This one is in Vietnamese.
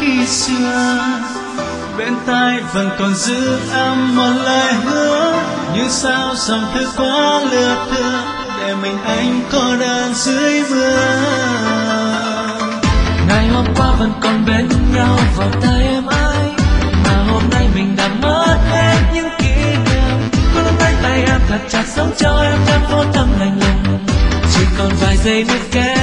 khi xưa. Bên tai vẫn còn giữ âm một lời hứa, như sao dòng thư quá lừa thưa, để mình anh cô đơn dưới mưa. Ngày hôm qua vẫn còn bên nhau vòng tay em ơi, mà hôm nay mình đã mất hết những kỷ niệm. Cô nắm lấy tay em thật chặt, sống cho em vô tâm lạnh lùng, chỉ còn vài giây nữa kéo